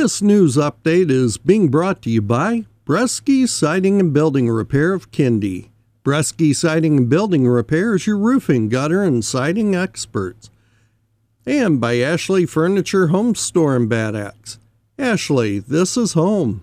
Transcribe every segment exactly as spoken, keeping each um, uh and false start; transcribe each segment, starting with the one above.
This news update is being brought to you by Bresky Siding and Building Repair of Kindy. Bresky Siding and Building Repair is your roofing, gutter, and siding experts. And by Ashley Furniture Home Store in Bad Axe. Ashley, this is home.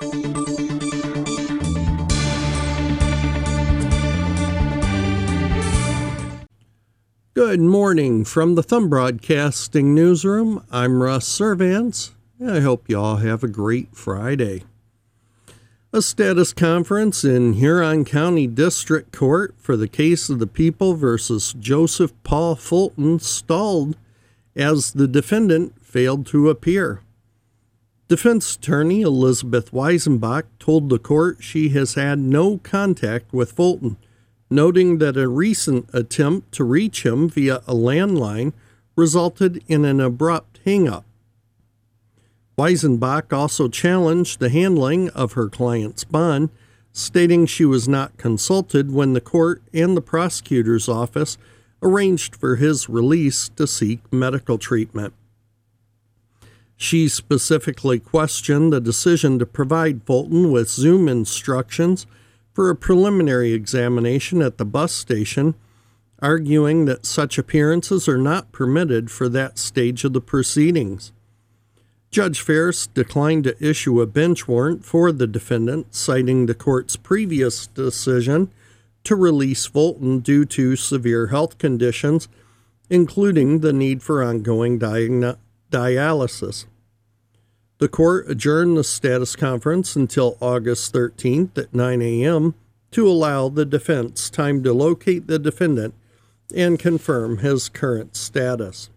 Good morning from the Thumb Broadcasting Newsroom. I'm Russ Servance. I hope you all have a great Friday. A status conference in Huron County District Court for the case of the People versus Joseph Paul Fulton stalled as the defendant failed to appear. Defense attorney Elizabeth Weisenbach told the court she has had no contact with Fulton, noting that a recent attempt to reach him via a landline resulted in an abrupt hang-up. Weisenbach also challenged the handling of her client's bond, stating she was not consulted when the court and the prosecutor's office arranged for his release to seek medical treatment. She specifically questioned the decision to provide Fulton with Zoom instructions for a preliminary examination at the bus station, arguing that such appearances are not permitted for that stage of the proceedings. Judge Ferris declined to issue a bench warrant for the defendant, citing the court's previous decision to release Fulton due to severe health conditions, including the need for ongoing diagn- dialysis. The court adjourned the status conference until August thirteenth at nine a.m. to allow the defense time to locate the defendant and confirm his current status.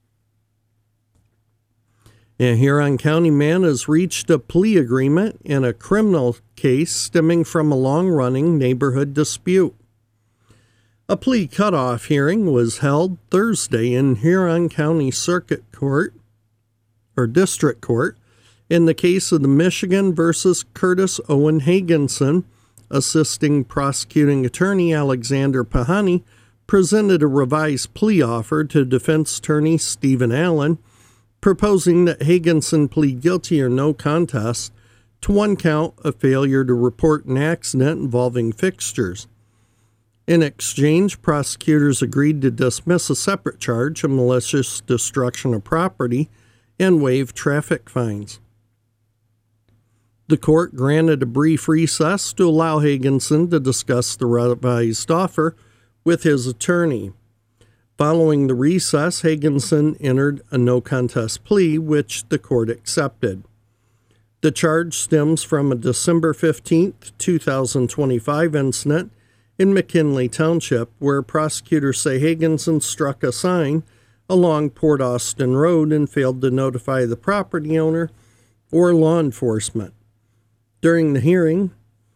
A Huron County man has reached a plea agreement in a criminal case stemming from a long-running neighborhood dispute. A plea cutoff hearing was held Thursday in Huron County Circuit Court, or District Court, in the case of the Michigan versus Curtis Owen Hagenson. Assisting prosecuting attorney Alexander Pahani presented a revised plea offer to defense attorney Stephen Allen, proposing that Hagenson plead guilty or no contest to one count of failure to report an accident involving fixtures. In exchange, prosecutors agreed to dismiss a separate charge of malicious destruction of property and waive traffic fines. The court granted a brief recess to allow Hagenson to discuss the revised offer with his attorney. Following the recess, Hagenson entered a no-contest plea, which the court accepted. The charge stems from a December fifteenth, twenty twenty-five incident in McKinley Township, where prosecutors say Hagenson struck a sign along Port Austin Road and failed to notify the property owner or law enforcement. During the hearing,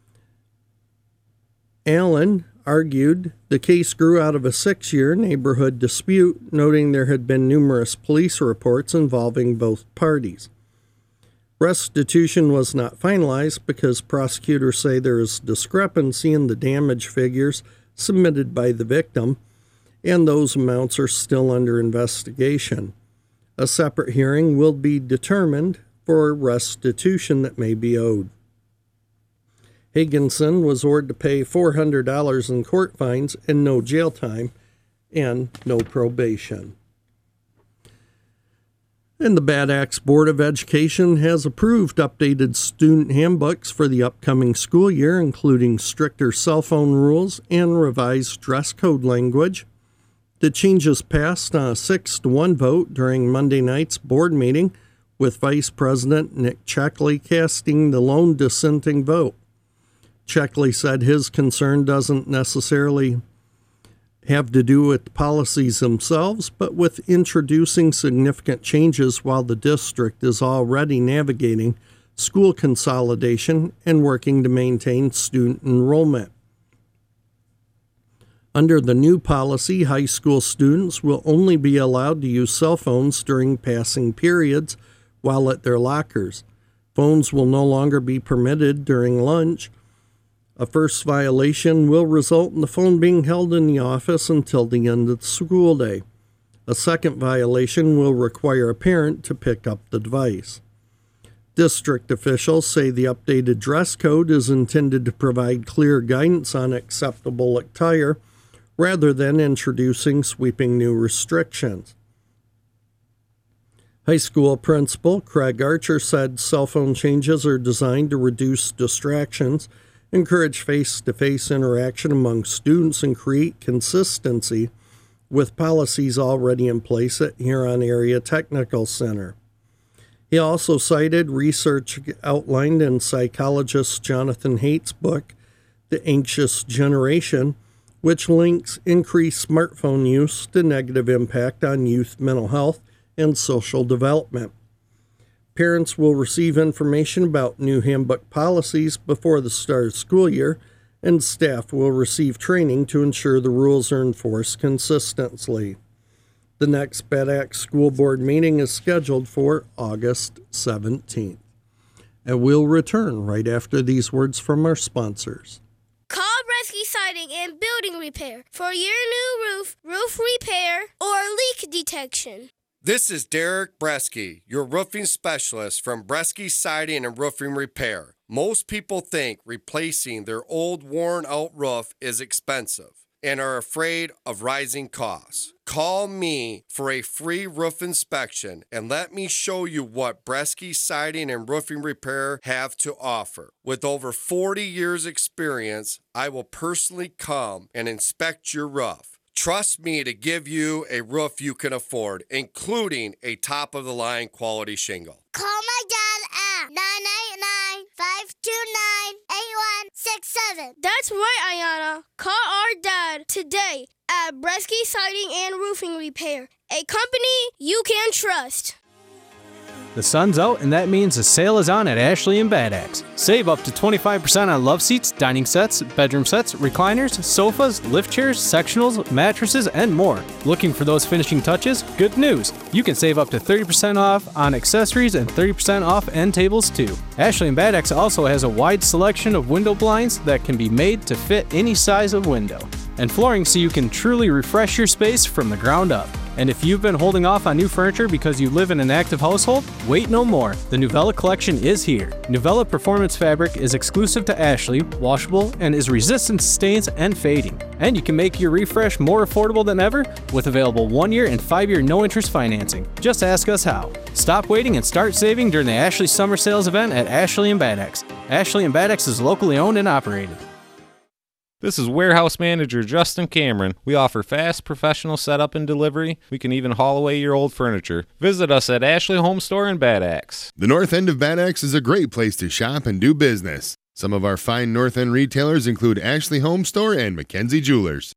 Allen argued the case grew out of a six-year neighborhood dispute, noting there had been numerous police reports involving both parties. Restitution was not finalized because prosecutors say there is discrepancy in the damage figures submitted by the victim, and those amounts are still under investigation. A separate hearing will be determined for restitution that may be owed. Hagenson was ordered to pay four hundred dollars in court fines and no jail time and no probation. And the Bad Axe Board of Education has approved updated student handbooks for the upcoming school year, including stricter cell phone rules and revised dress code language. The changes passed on a six to one vote during Monday night's board meeting, with Vice President Nick Checkley casting the lone dissenting vote. Checkley said his concern doesn't necessarily have to do with the policies themselves, but with introducing significant changes while the district is already navigating school consolidation and working to maintain student enrollment. Under the new policy, high school students will only be allowed to use cell phones during passing periods while at their lockers. Phones will no longer be permitted during lunch. A first violation will result in the phone being held in the office until the end of the school day. A second violation will require a parent to pick up the device. District officials say the updated dress code is intended to provide clear guidance on acceptable attire rather than introducing sweeping new restrictions. High school principal Craig Archer said cell phone changes are designed to reduce distractions, encourage face-to-face interaction among students, and create consistency with policies already in place at Huron Area Technical Center. He also cited research outlined in psychologist Jonathan Haidt's book, The Anxious Generation, which links increased smartphone use to negative impact on youth mental health and social development. Parents will receive information about new handbook policies before the start of school year, and staff will receive training to ensure the rules are enforced consistently. The next B A D A C school board meeting is scheduled for August seventeenth. And we'll return right after these words from our sponsors. Call Bresky Siding and Building Repair for your new roof, roof repair, or leak detection. This is Derek Bresky, your roofing specialist from Bresky Siding and Roofing Repair. Most people think replacing their old worn-out roof is expensive and are afraid of rising costs. Call me for a free roof inspection and let me show you what Bresky Siding and Roofing Repair have to offer. With over forty years experience, I will personally come and inspect your roof. Trust me to give you a roof you can afford, including a top-of-the-line quality shingle. Call my dad at nine eight nine, five two nine, eight one six seven. That's right, Ayana. Call our dad today at Bresky Siding and Roofing Repair, a company you can trust. The sun's out, and that means the sale is on at Ashley and Bad Axe. Save up to twenty-five percent on love seats, dining sets, bedroom sets, recliners, sofas, lift chairs, sectionals, mattresses, and more. Looking for those finishing touches? Good news! You can save up to thirty percent off on accessories and thirty percent off end tables too. Ashley and Bad Axe also has a wide selection of window blinds that can be made to fit any size of window, and flooring so you can truly refresh your space from the ground up. And if you've been holding off on new furniture because you live in an active household, wait no more. The Nuvella collection is here. Nuvella Performance fabric is exclusive to Ashley, washable, and is resistant to stains and fading. And you can make your refresh more affordable than ever with available one-year and five-year no-interest financing. Just ask us how. Stop waiting and start saving during the Ashley Summer Sales event at Ashley and Bad Axe. Ashley and Bad Axe is locally owned and operated. This is Warehouse Manager Justin Cameron. We offer fast, professional setup and delivery. We can even haul away your old furniture. Visit us at Ashley Home Store in Bad Axe. The north end of Bad Axe is a great place to shop and do business. Some of our fine north end retailers include Ashley Home Store and Mackenzie Jewelers.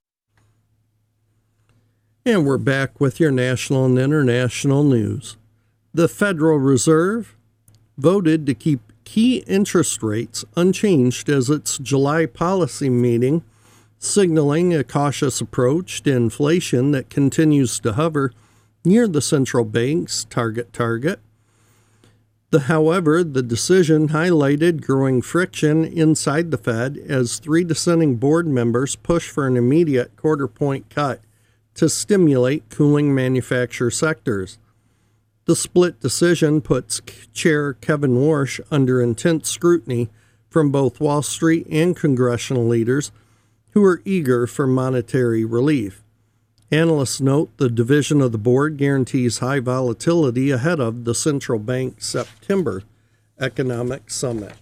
And we're back with your national and international news. The Federal Reserve voted to keep key interest rates unchanged as its July policy meeting, signaling a cautious approach to inflation that continues to hover near the central bank's target target. The, however, the decision highlighted growing friction inside the Fed as three dissenting board members push for an immediate quarter-point cut to stimulate cooling manufacturer sectors. The split decision puts Chair Kevin Warsh under intense scrutiny from both Wall Street and congressional leaders who are eager for monetary relief. Analysts note the division of the board guarantees high volatility ahead of the central bank's September economic summit.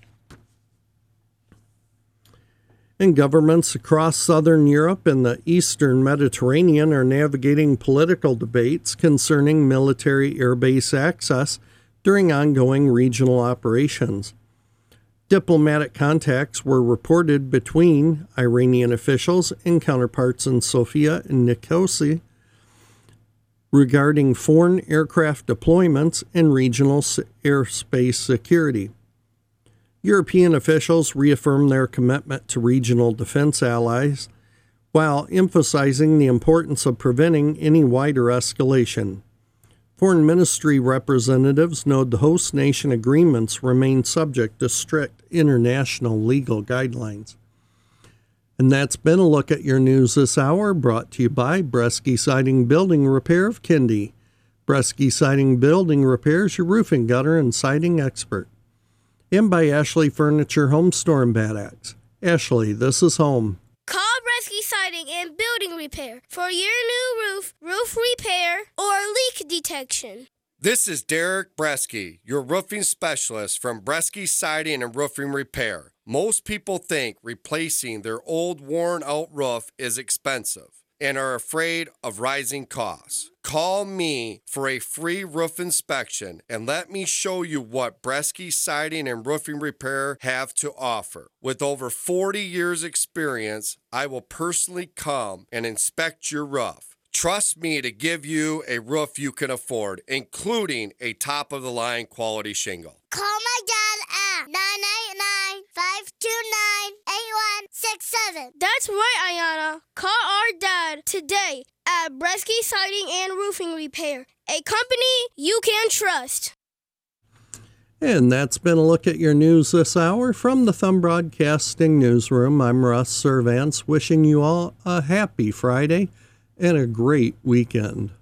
And governments across southern Europe and the eastern Mediterranean are navigating political debates concerning military airbase access during ongoing regional operations. Diplomatic contacts were reported between Iranian officials and counterparts in Sofia and Nicosia regarding foreign aircraft deployments and regional airspace security. European officials reaffirmed their commitment to regional defense allies while emphasizing the importance of preventing any wider escalation. Foreign Ministry representatives noted the host nation agreements remain subject to strict international legal guidelines. And that's been a look at your news this hour, brought to you by Bresky Siding Building Repair of Kindy. Bresky Siding Building Repair is your roofing, gutter, and siding expert. and by Ashley Furniture Home Store in Bad Axe. Ashley, this is home. Call Bresky Siding and Building Repair for your new roof, roof repair, or leak detection. This is Derek Bresky, your roofing specialist from Bresky Siding and Roofing Repair. Most people think replacing their old worn-out roof is expensive and are afraid of rising costs. Call me for a free roof inspection and let me show you what Bresky Siding and Roofing Repair have to offer. With over forty years experience, I will personally come and inspect your roof. Trust me to give you a roof you can afford, including a top-of-the-line quality shingle. Call my dad at nine eight nine, five two nine, eight one six seven. That's right, Ayana. Call our dad today at Bresky Siding and Roofing Repair, a company you can trust. And that's been a look at your news this hour from the Thumb Broadcasting Newsroom. I'm Russ Servance, wishing you all a happy Friday and a great weekend.